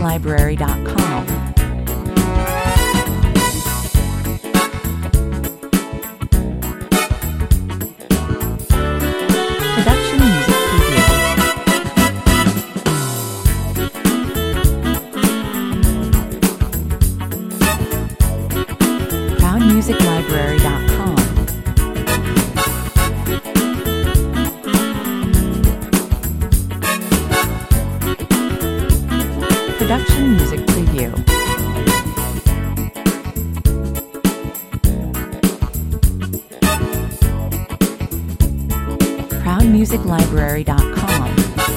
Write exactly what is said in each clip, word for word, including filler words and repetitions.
library dot com. Production music preview. Proud music library dot com. Production music preview. proud music library dot com.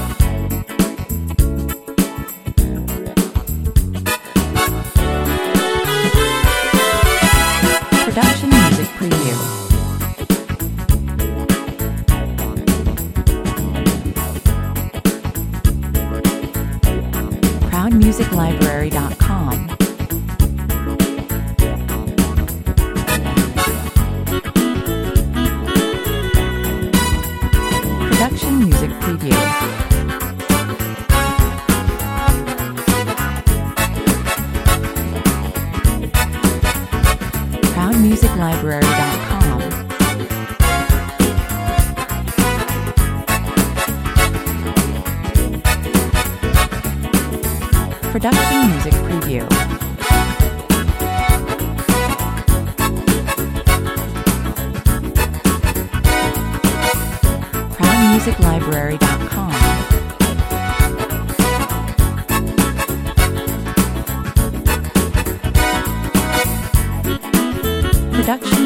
Production music preview. proud music library dot com. Production music preview. proud music library dot com. Production music preview. proud music library dot com. Production